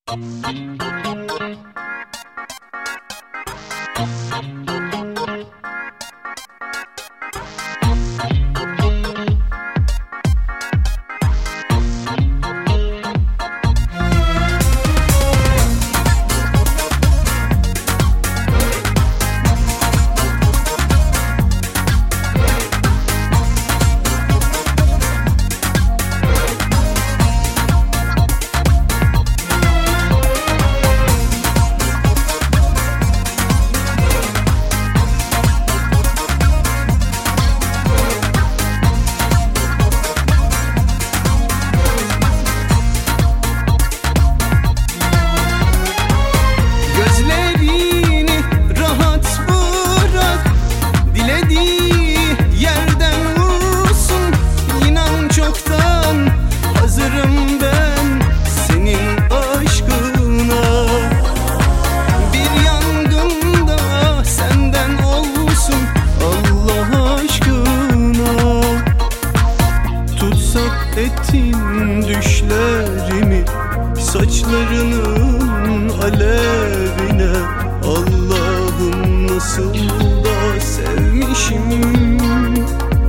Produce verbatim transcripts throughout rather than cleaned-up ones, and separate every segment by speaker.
Speaker 1: Ettin düşlerimi saçlarının alevine. Allah'ım nasıl da sevmişim.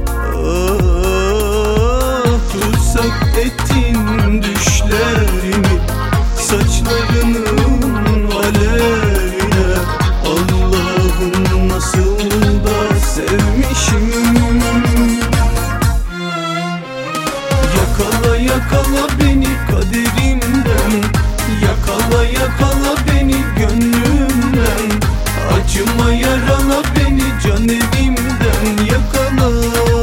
Speaker 1: Ah, tutsak ettin düşlerimi saçlarının alevine. Allah'ım nasıl da sevmişim. Yakala yakala beni kaderimden, yakala yakala beni gönlümden, acıma yarala beni can evimden. Yakala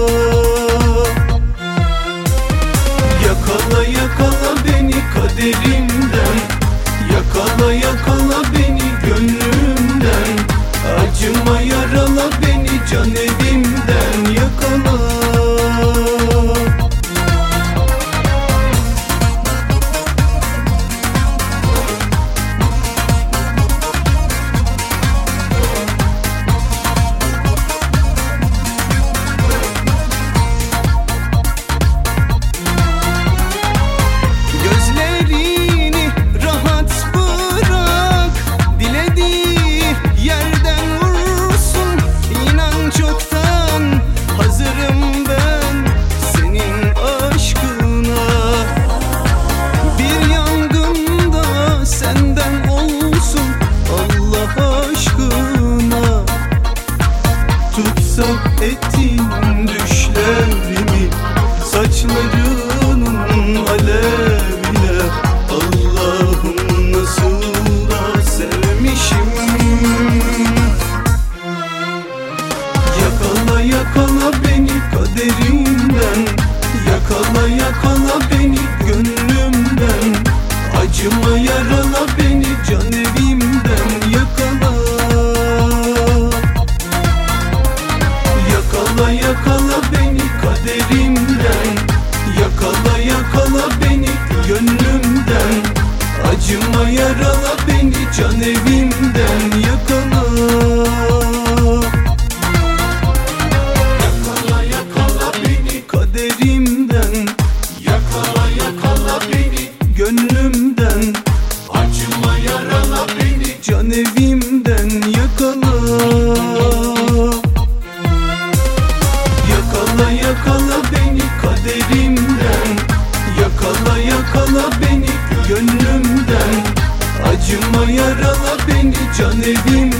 Speaker 1: yakala yakala beni kaderimden, yakala yakala beni gönlümden, acıma yarala beni can evimden. Yakala ettin düşlerimi saçlarının alevine. Allah'ım nasıl da sevmişim. Yakala yakala beni kaderimden, yakala yakala beni gönlümden, acıma yarala beni can evimden. Yakala yakala yakala beni kaderimden, yakala yakala beni gönlümden, acıma yarala beni can evimden. Yakala yakala yakala beni kaderimden, yakala yakala beni gönlümden, acıma yarala beni can evimden. Yakala yakala yakala beni kaderimden, yakala yakala beni gönlümden, acıma yarala beni can evimden.